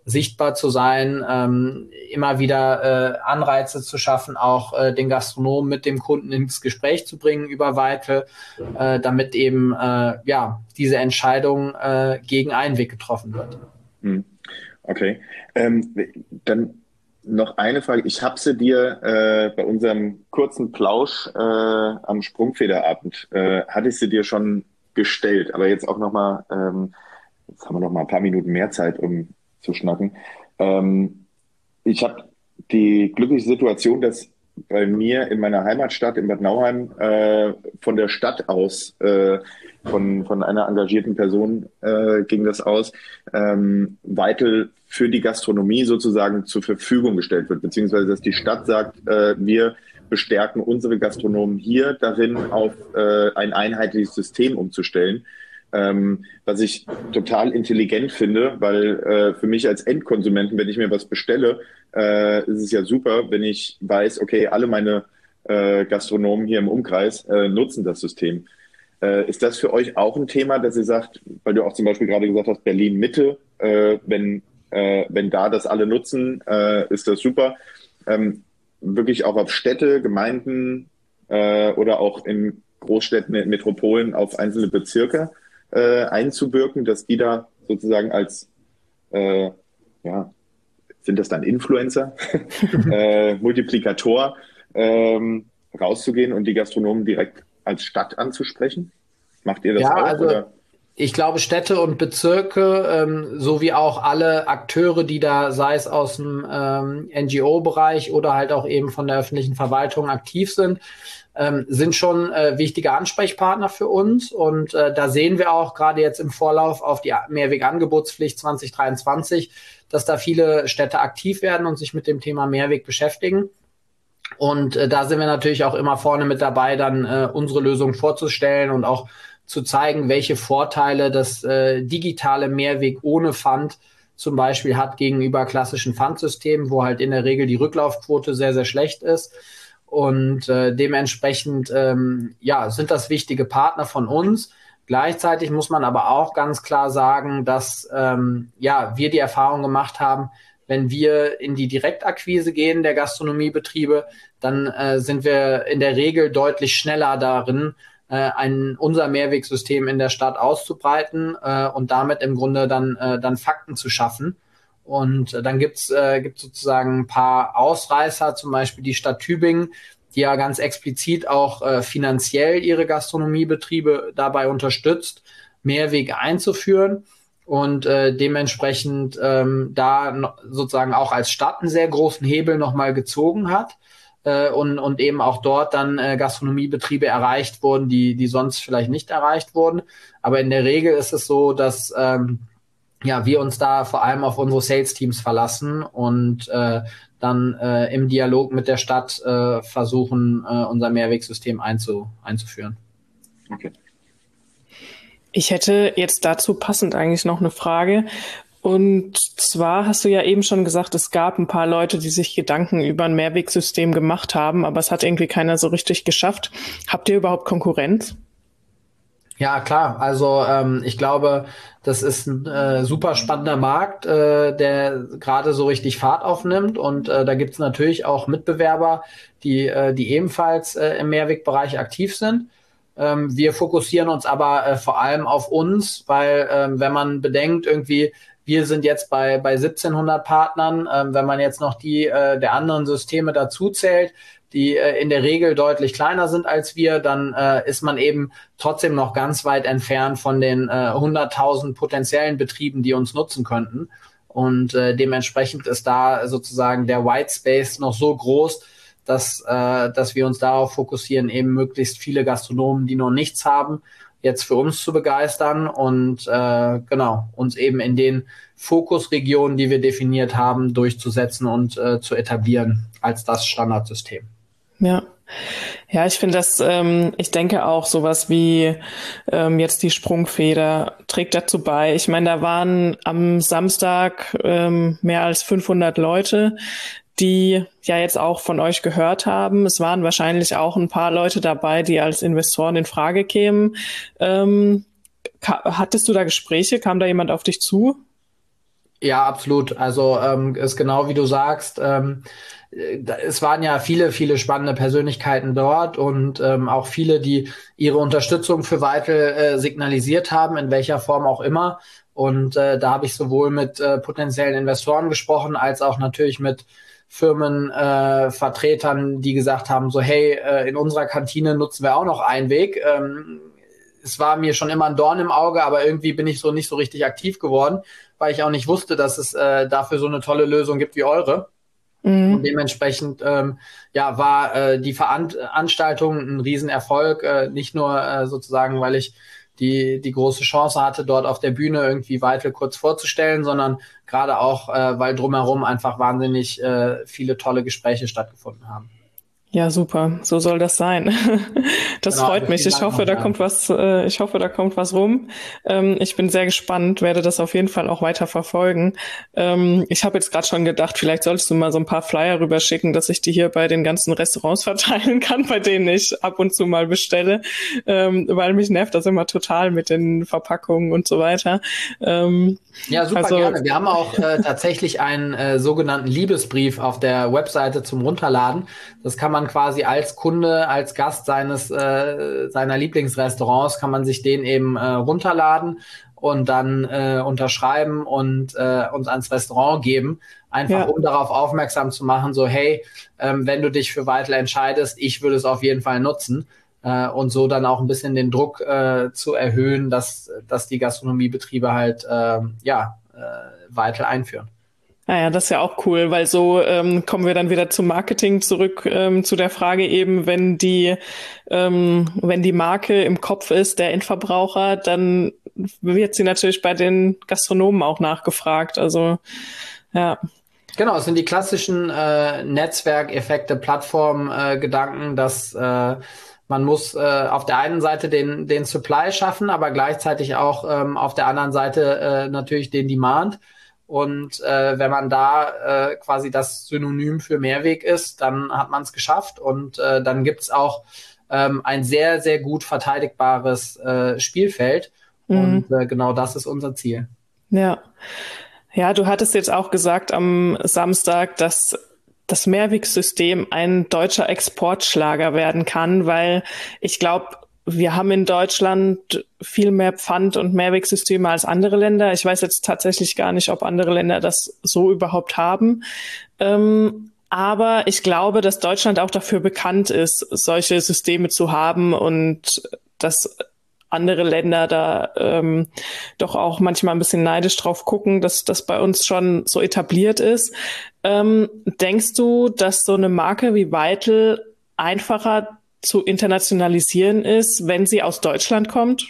sichtbar zu sein, ähm, immer wieder äh, Anreize zu schaffen, auch äh, den Gastronomen mit dem Kunden ins Gespräch zu bringen über Vital, äh, damit eben äh, ja diese Entscheidung äh, gegen Einweg getroffen wird. Hm. Okay, ähm, dann noch eine Frage. Ich habe sie dir äh, bei unserem kurzen Plausch äh, am Sprungfederabend, äh, hatte ich sie dir schon gestellt, aber jetzt auch nochmal, ähm, jetzt haben wir noch mal ein paar Minuten mehr Zeit, um zu schnacken. Ähm, ich habe die glückliche Situation, dass bei mir in meiner Heimatstadt in Bad Nauheim äh, von der Stadt aus, äh, von, von einer engagierten Person äh, ging das aus, ähm, Vital für die Gastronomie sozusagen zur Verfügung gestellt wird, beziehungsweise dass die Stadt sagt, äh, wir bestärken unsere Gastronomen hier darin, auf äh, ein einheitliches System umzustellen. Ähm, was ich total intelligent finde, weil äh, für mich als Endkonsumenten, wenn ich mir was bestelle, äh, ist es ja super, wenn ich weiß, okay, alle meine äh, Gastronomen hier im Umkreis äh, nutzen das System. Äh, ist das für euch auch ein Thema, dass ihr sagt, weil du auch zum Beispiel gerade gesagt hast, Berlin-Mitte, äh, wenn, äh, wenn da das alle nutzen, äh, ist das super. Ähm, wirklich auch auf Städte, Gemeinden äh, oder auch in Großstädten, in Metropolen auf einzelne Bezirke äh, einzuwirken, dass die da sozusagen als, äh, ja, sind das dann Influencer, äh, Multiplikator, ähm, rauszugehen und die Gastronomen direkt als Stadt anzusprechen? Macht ihr das ja, auch? Also oder? Ich glaube, Städte und Bezirke, ähm, sowie auch alle Akteure, die da, sei es aus dem ähm, N G O-Bereich oder halt auch eben von der öffentlichen Verwaltung aktiv sind, ähm, sind schon äh, wichtige Ansprechpartner für uns. Und äh, da sehen wir auch gerade jetzt im Vorlauf auf die Mehrwegangebotspflicht zwanzig dreiundzwanzig, dass da viele Städte aktiv werden und sich mit dem Thema Mehrweg beschäftigen. Und äh, da sind wir natürlich auch immer vorne mit dabei, dann äh, unsere Lösung vorzustellen und auch zu zeigen, welche Vorteile das äh, digitale Mehrweg ohne Pfand zum Beispiel hat gegenüber klassischen Pfandsystemen, wo halt in der Regel die Rücklaufquote sehr, sehr schlecht ist. Und äh, dementsprechend ähm, ja, sind das wichtige Partner von uns. Gleichzeitig muss man aber auch ganz klar sagen, dass ähm, ja, wir die Erfahrung gemacht haben, wenn wir in die Direktakquise gehen der Gastronomiebetriebe, dann äh, sind wir in der Regel deutlich schneller darin, äh, ein, unser Mehrwegsystem in der Stadt auszubreiten äh, und damit im Grunde dann, äh, dann Fakten zu schaffen. Und äh, dann gibt's äh, gibt's sozusagen ein paar Ausreißer, zum Beispiel die Stadt Tübingen, die ja ganz explizit auch äh, finanziell ihre Gastronomiebetriebe dabei unterstützt, Mehrweg einzuführen. Und äh, dementsprechend ähm, da no, sozusagen auch als Stadt einen sehr großen Hebel nochmal gezogen hat äh, und, und eben auch dort dann äh, Gastronomiebetriebe erreicht wurden, die, die sonst vielleicht nicht erreicht wurden. Aber in der Regel ist es so, dass ähm, ja, wir uns da vor allem auf unsere Sales-Teams verlassen und äh, dann äh, im Dialog mit der Stadt äh, versuchen, äh, unser Mehrwegsystem einzu, einzuführen. Okay. Ich hätte jetzt dazu passend eigentlich noch eine Frage. Und zwar hast du ja eben schon gesagt, es gab ein paar Leute, die sich Gedanken über ein Mehrwegsystem gemacht haben, aber es hat irgendwie keiner so richtig geschafft. Habt ihr überhaupt Konkurrenz? Ja, klar. Also ähm, ich glaube, das ist ein äh, super spannender Markt, äh, der gerade so richtig Fahrt aufnimmt. Und äh, da gibt's natürlich auch Mitbewerber, die, äh, die ebenfalls äh, im Mehrwegbereich aktiv sind. Ähm, wir fokussieren uns aber äh, vor allem auf uns, weil ähm, wenn man bedenkt, irgendwie, wir sind jetzt bei, bei siebzehnhundert Partnern, ähm, wenn man jetzt noch die äh, der anderen Systeme dazu zählt, die äh, in der Regel deutlich kleiner sind als wir, dann äh, ist man eben trotzdem noch ganz weit entfernt von den äh, hunderttausend potenziellen Betrieben, die uns nutzen könnten. Und äh, dementsprechend ist da sozusagen der White Space noch so groß, dass, äh, dass wir uns darauf fokussieren, eben möglichst viele Gastronomen, die noch nichts haben, jetzt für uns zu begeistern und äh, genau uns eben in den Fokusregionen, die wir definiert haben, durchzusetzen und äh, zu etablieren als das Standardsystem. Ja. Ja, ich finde das, ähm, ich denke auch sowas wie ähm, jetzt die Sprungfeder trägt dazu bei. Ich meine, da waren am Samstag ähm, mehr als fünfhundert Leute, die ja jetzt auch von euch gehört haben. Es waren wahrscheinlich auch ein paar Leute dabei, die als Investoren in Frage kämen. Ähm, ka- hattest du da Gespräche? Kam da jemand auf dich zu? Ja, absolut. Also ähm, ist genau wie du sagst. Ähm, es waren ja viele, viele spannende Persönlichkeiten dort und ähm, auch viele, die ihre Unterstützung für Vital äh, signalisiert haben, in welcher Form auch immer. Und äh, da habe ich sowohl mit äh, potenziellen Investoren gesprochen, als auch natürlich mit Firmenvertretern, äh, Vertretern, die gesagt haben, so hey, äh, in unserer Kantine nutzen wir auch noch Einweg. Ähm, es war mir schon immer ein Dorn im Auge, aber irgendwie bin ich so nicht so richtig aktiv geworden, weil ich auch nicht wusste, dass es äh, dafür so eine tolle Lösung gibt wie eure. Mhm. Und dementsprechend ähm, ja, war äh, die Veranstaltung ein Riesenerfolg, äh, nicht nur äh, sozusagen, weil ich die die große Chance hatte, dort auf der Bühne irgendwie Vital kurz vorzustellen, sondern gerade auch, äh, weil drumherum einfach wahnsinnig äh, viele tolle Gespräche stattgefunden haben. Ja, super. So soll das sein. Das Genau, freut also mich. vielen Ich Dank hoffe, da nochmal. kommt was, äh, ich hoffe, da kommt was rum. Ähm, ich bin sehr gespannt, werde das auf jeden Fall auch weiter verfolgen. Ähm, ich habe jetzt gerade schon gedacht, vielleicht solltest du mal so ein paar Flyer rüberschicken, dass ich die hier bei den ganzen Restaurants verteilen kann, bei denen ich ab und zu mal bestelle, ähm, weil mich nervt das immer total mit den Verpackungen und so weiter. Ähm, Ja, super also, gerne. Wir haben auch äh, tatsächlich einen äh, sogenannten Liebesbrief auf der Webseite zum Runterladen. Das kann man quasi als Kunde, als Gast seines äh, seiner Lieblingsrestaurants, kann man sich den eben äh, runterladen und dann äh, unterschreiben und äh, uns ans Restaurant geben. Einfach ja. um darauf aufmerksam zu machen, so hey, ähm, wenn du dich für Vital entscheidest, ich würde es auf jeden Fall nutzen. Äh, und so dann auch ein bisschen den Druck äh, zu erhöhen, dass, dass die Gastronomiebetriebe halt äh, ja, äh, Vital einführen. Naja, das ist ja auch cool, weil so ähm, kommen wir dann wieder zum Marketing zurück, ähm, zu der Frage eben, wenn die, ähm, wenn die Marke im Kopf ist, der Endverbraucher, dann wird sie natürlich bei den Gastronomen auch nachgefragt. Also ja. Genau, es sind die klassischen äh, Netzwerkeffekte, Plattform-Gedanken, äh, dass äh, man muss äh, auf der einen Seite den, den Supply schaffen, aber gleichzeitig auch ähm, auf der anderen Seite äh, natürlich den Demand. Und äh, wenn man da äh, quasi das Synonym für Mehrweg ist, dann hat man es geschafft. Und äh, dann gibt's auch ähm, ein sehr, sehr gut verteidigbares äh, Spielfeld. Mhm. Und äh, genau das ist unser Ziel. Ja. Ja, du hattest jetzt auch gesagt am Samstag, dass das Mehrwegsystem ein deutscher Exportschlager werden kann, weil ich glaube, wir haben in Deutschland viel mehr Pfand- und Mehrwegsysteme als andere Länder. Ich weiß jetzt tatsächlich gar nicht, ob andere Länder das so überhaupt haben. Ähm, aber ich glaube, dass Deutschland auch dafür bekannt ist, solche Systeme zu haben und dass andere Länder da ähm, doch auch manchmal ein bisschen neidisch drauf gucken, dass das bei uns schon so etabliert ist. Ähm, denkst du, dass so eine Marke wie Vital einfacher zu internationalisieren ist, wenn sie aus Deutschland kommt?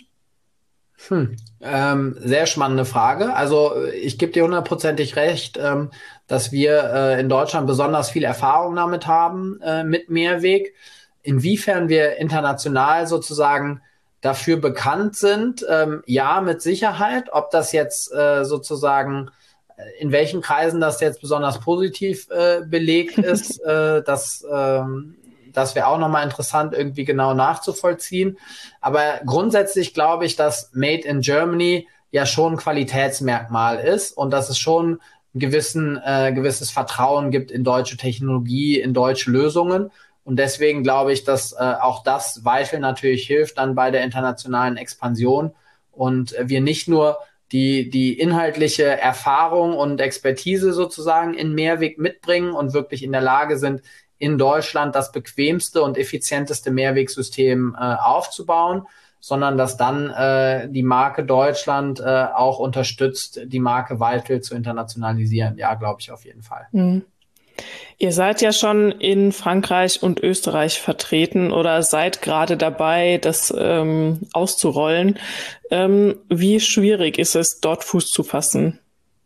Hm. Ähm, sehr spannende Frage. Also ich gebe dir hundertprozentig recht, ähm, dass wir äh, in Deutschland besonders viel Erfahrung damit haben, äh, mit Mehrweg. Inwiefern wir international sozusagen dafür bekannt sind, ähm, ja, mit Sicherheit. Ob das jetzt äh, sozusagen, in welchen Kreisen das jetzt besonders positiv äh, belegt ist, äh, das ähm, Das wäre auch nochmal interessant, irgendwie genau nachzuvollziehen. Aber grundsätzlich glaube ich, dass Made in Germany ja schon ein Qualitätsmerkmal ist und dass es schon ein gewissen, äh, gewisses Vertrauen gibt in deutsche Technologie, in deutsche Lösungen. Und deswegen glaube ich, dass äh, auch das Vital natürlich hilft dann bei der internationalen Expansion und äh, wir nicht nur die, die inhaltliche Erfahrung und Expertise sozusagen in Mehrweg mitbringen und wirklich in der Lage sind, in Deutschland das bequemste und effizienteste Mehrwegsystem äh, aufzubauen, sondern dass dann äh, die Marke Deutschland äh, auch unterstützt, die Marke Vital zu internationalisieren. Ja, glaube ich auf jeden Fall. Mhm. Ihr seid ja schon in Frankreich und Österreich vertreten oder seid gerade dabei, das ähm, auszurollen. Ähm, wie schwierig ist es, dort Fuß zu fassen?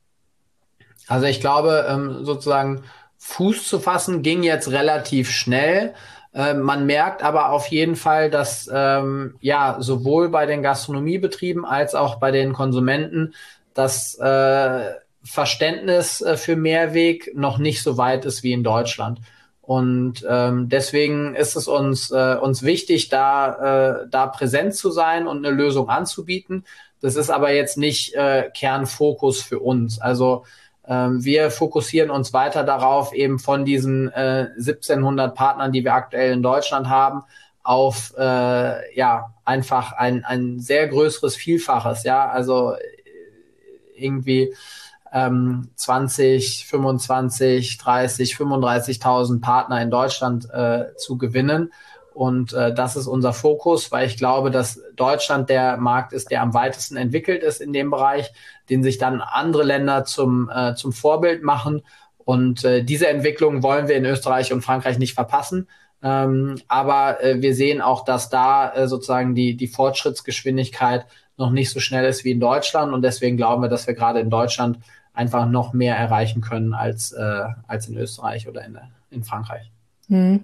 Also ich glaube, ähm, sozusagen Fuß zu fassen ging jetzt relativ schnell. Äh, man merkt aber auf jeden Fall, dass ähm, ja sowohl bei den Gastronomiebetrieben als auch bei den Konsumenten das äh, Verständnis äh, für Mehrweg noch nicht so weit ist wie in Deutschland. Und ähm, deswegen ist es uns äh, uns wichtig, da äh, da präsent zu sein und eine Lösung anzubieten. Das ist aber jetzt nicht äh, Kernfokus für uns. Also ähm, wir fokussieren uns weiter darauf, eben von diesen äh, siebzehnhundert Partnern, die wir aktuell in Deutschland haben, auf äh, ja einfach ein ein sehr größeres Vielfaches, ja, also irgendwie ähm, zwanzig, fünfundzwanzig, dreißig, fünfunddreißigtausend Partner in Deutschland äh, zu gewinnen. Und äh, das ist unser Fokus, weil ich glaube, dass Deutschland der Markt ist, der am weitesten entwickelt ist in dem Bereich, den sich dann andere Länder zum äh, zum Vorbild machen. Und äh, diese Entwicklung wollen wir in Österreich und Frankreich nicht verpassen. Ähm, aber äh, wir sehen auch, dass da äh, sozusagen die die Fortschrittsgeschwindigkeit noch nicht so schnell ist wie in Deutschland. Und deswegen glauben wir, dass wir gerade in Deutschland einfach noch mehr erreichen können als äh, als in Österreich oder in, in Frankreich. Mhm.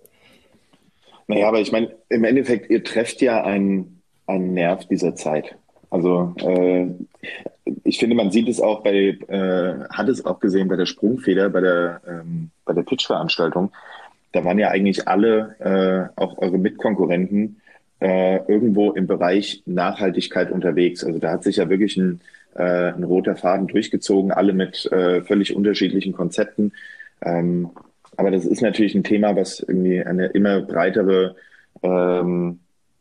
Naja, aber ich meine, im Endeffekt, ihr trefft ja einen, einen Nerv dieser Zeit. Also äh, ich finde, man sieht es auch bei, äh, hat es auch gesehen bei der Sprungfeder, bei der, ähm, bei der Pitch-Veranstaltung. Da waren ja eigentlich alle, äh, auch eure Mitkonkurrenten, äh, irgendwo im Bereich Nachhaltigkeit unterwegs. Also da hat sich ja wirklich ein, äh, ein roter Faden durchgezogen, alle mit äh, völlig unterschiedlichen Konzepten. Ähm, aber das ist natürlich ein Thema, was irgendwie eine immer breitere, ähm,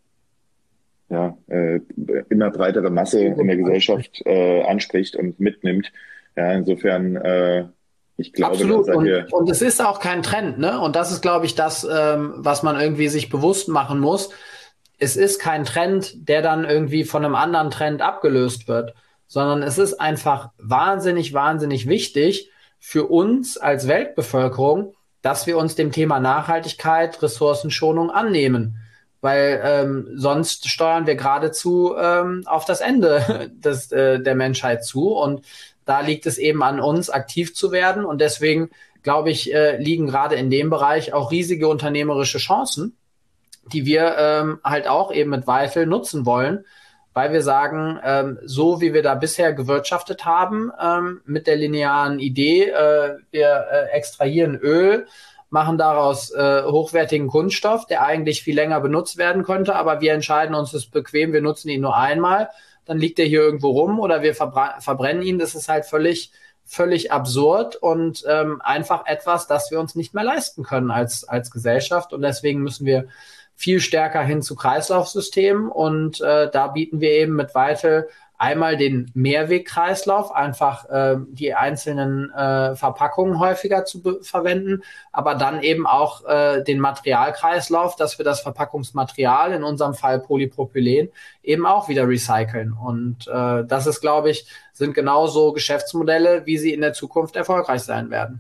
ja, äh, immer breitere Masse in der Gesellschaft äh, anspricht und mitnimmt. Ja, insofern, äh, ich glaube, absolut. seid Und, ihr und es ist auch kein Trend, ne? Und das ist, glaube ich, das, ähm, was man irgendwie sich bewusst machen muss. Es ist kein Trend, der dann irgendwie von einem anderen Trend abgelöst wird, sondern es ist einfach wahnsinnig, wahnsinnig wichtig für uns als Weltbevölkerung, dass wir uns dem Thema Nachhaltigkeit, Ressourcenschonung annehmen. Weil ähm, sonst steuern wir geradezu ähm, auf das Ende des, äh, der Menschheit zu. Und da liegt es eben an uns, aktiv zu werden. Und deswegen, glaube ich, äh, liegen gerade in dem Bereich auch riesige unternehmerische Chancen, die wir ähm, halt auch eben mit Vital nutzen wollen, weil wir sagen, ähm, so wie wir da bisher gewirtschaftet haben, ähm, mit der linearen Idee, äh, wir äh, extrahieren Öl, machen daraus äh, hochwertigen Kunststoff, der eigentlich viel länger benutzt werden könnte, aber wir entscheiden uns, es ist bequem, wir nutzen ihn nur einmal, dann liegt er hier irgendwo rum oder wir verbra- verbrennen ihn. Das ist halt völlig, völlig absurd und ähm, einfach etwas, das wir uns nicht mehr leisten können als, als Gesellschaft. Und deswegen müssen wir viel stärker hin zu Kreislaufsystemen und äh, da bieten wir eben mit Vital einmal den Mehrwegkreislauf, einfach äh, die einzelnen äh, Verpackungen häufiger zu be- verwenden, aber dann eben auch äh, den Materialkreislauf, dass wir das Verpackungsmaterial, in unserem Fall Polypropylen, eben auch wieder recyceln. Und äh, das ist, glaube ich, sind genauso Geschäftsmodelle, wie sie in der Zukunft erfolgreich sein werden.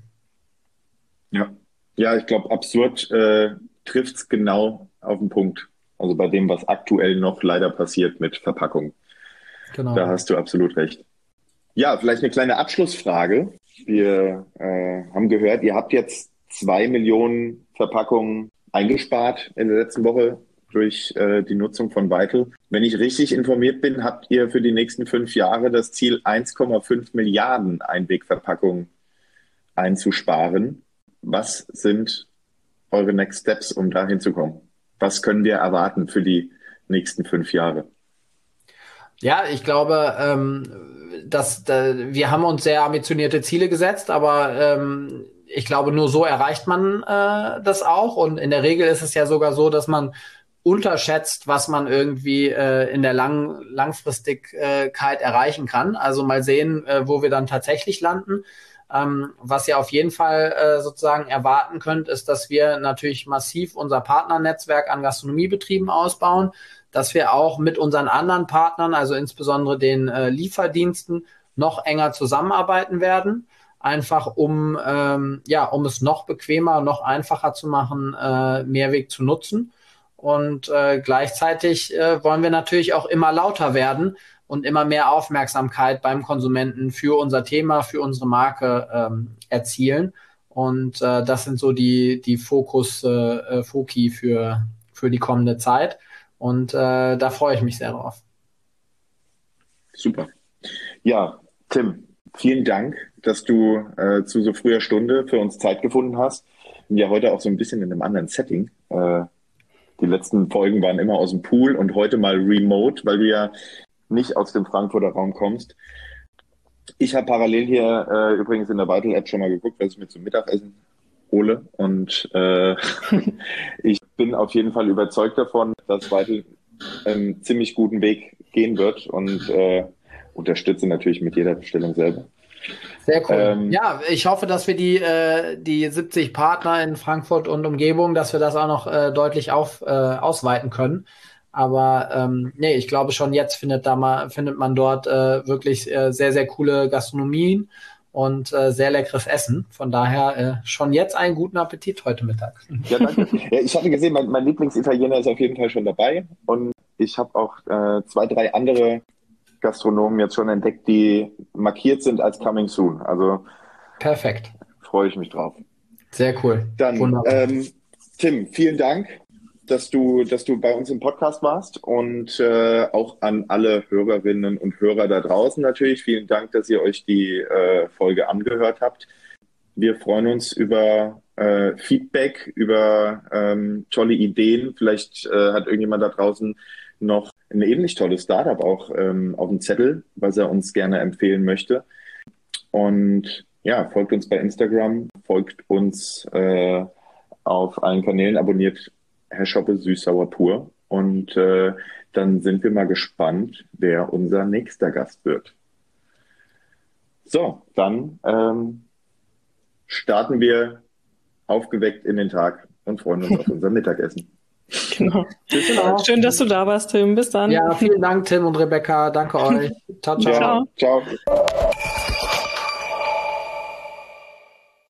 Ja, ja, ich glaube, absurd äh, trifft es genau auf den Punkt. Also bei dem, was aktuell noch leider passiert mit Verpackung. Genau. Da hast du absolut recht. Ja, vielleicht eine kleine Abschlussfrage. Wir äh, haben gehört, ihr habt jetzt zwei Millionen Verpackungen eingespart in der letzten Woche durch äh, die Nutzung von Vital. Wenn ich richtig informiert bin, habt ihr für die nächsten fünf Jahre das Ziel, eins Komma fünf Milliarden Einwegverpackungen einzusparen. Was sind eure Next Steps, um dahin zu kommen? Was können wir erwarten für die nächsten fünf Jahre? Ja, ich glaube, ähm, dass da, wir haben uns sehr ambitionierte Ziele gesetzt, aber ähm, ich glaube, nur so erreicht man äh, das auch. Und in der Regel ist es ja sogar so, dass man unterschätzt, was man irgendwie äh, in der Lang Langfristigkeit erreichen kann. Also mal sehen, äh, wo wir dann tatsächlich landen. Ähm, was ihr auf jeden Fall äh, sozusagen erwarten könnt, ist, dass wir natürlich massiv unser Partnernetzwerk an Gastronomiebetrieben ausbauen, dass wir auch mit unseren anderen Partnern, also insbesondere den äh, Lieferdiensten, noch enger zusammenarbeiten werden, einfach um ähm, ja um es noch bequemer, noch einfacher zu machen, äh, Mehrweg zu nutzen. Und äh, gleichzeitig äh, wollen wir natürlich auch immer lauter werden und immer mehr Aufmerksamkeit beim Konsumenten für unser Thema, für unsere Marke ähm, erzielen. Und äh, das sind so die die Fokus äh, Foki für für die kommende Zeit. Und äh, da freue ich mich sehr drauf. Super. Ja, Tim, vielen Dank, dass du äh, zu so früher Stunde für uns Zeit gefunden hast. Und ja heute auch so ein bisschen in einem anderen Setting. Äh, die letzten Folgen waren immer aus dem Pool und heute mal remote, weil du ja nicht aus dem Frankfurter Raum kommst. Ich habe parallel hier äh, übrigens in der Vital-App schon mal geguckt, was ich mir zum Mittagessen hole. Und äh, ich bin auf jeden Fall überzeugt davon, dass Vital einen ziemlich guten Weg gehen wird und äh, unterstütze natürlich mit jeder Bestellung selber. Sehr cool. Ähm, ja, ich hoffe, dass wir die, äh, die siebzig Partner in Frankfurt und Umgebung, dass wir das auch noch äh, deutlich auf, äh, ausweiten können. Aber ähm, nee, ich glaube schon jetzt findet da mal, findet man dort äh, wirklich äh, sehr, sehr coole Gastronomien und äh, sehr leckeres Essen. Von daher äh, schon jetzt einen guten Appetit heute Mittag. Ja, danke. Ja, ich hatte gesehen, mein, mein Lieblingsitaliener ist auf jeden Fall schon dabei. Und ich habe auch äh, zwei, drei andere Gastronomen jetzt schon entdeckt, die markiert sind als Coming Soon. Also perfekt. Freue ich mich drauf. Sehr cool. Dann, ähm, Tim, vielen Dank, dass du, dass du bei uns im Podcast warst und äh, auch an alle Hörerinnen und Hörer da draußen natürlich. Vielen Dank, dass ihr euch die äh, Folge angehört habt. Wir freuen uns über äh, Feedback, über ähm, tolle Ideen. Vielleicht äh, hat irgendjemand da draußen noch ein ähnlich tolles Startup auch ähm, auf dem Zettel, was er uns gerne empfehlen möchte. Und ja, folgt uns bei Instagram, folgt uns äh, auf allen Kanälen, abonniert Herr Schoppe Süß-Sauer Pur. Und äh, dann sind wir mal gespannt, wer unser nächster Gast wird. So, dann ähm, starten wir aufgeweckt in den Tag und freuen uns auf unser Mittagessen. Genau. genau. Schön, dass du da warst, Tim. Bis dann. Ja, vielen Dank, Tim und Rebecca. Danke euch. Ciao, ciao. Ja, ciao.